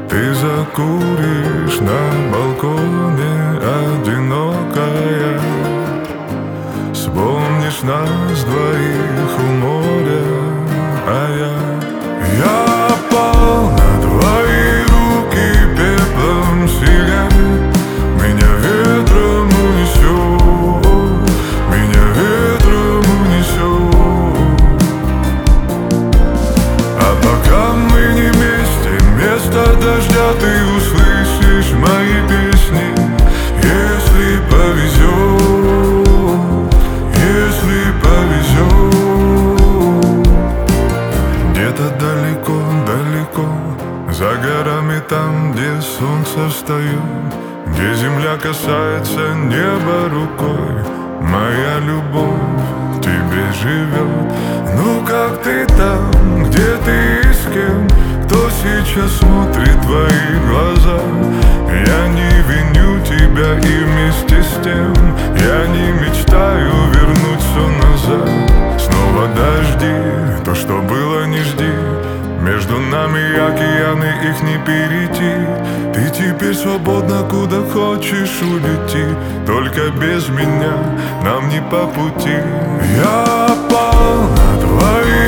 Ты закуришь на балконе, одинокая. Вспомнишь нас двоих у моря, я пал на твои руки пеплом сигарет. Меня ветром унесет, меня ветром унесет. А пока мы не вместе, вместо дождя ты услышишь мои песни. Если повезет, если повезет. Где-то далеко, далеко, за горами там, где солнце встает, где земля касается неба рукой, моя любовь в тебе живет. Ну как ты там, где ты и с кем, кто сейчас смотрит твои глаза? Я не виню тебя и вместе с тем я не мечтаю вернуть все назад. Снова дожди, то, что было, не жди. Между нами океаны, их не перейти. Ты теперь свободна, куда хочешь улети. Только без меня нам не по пути. Я пал на твои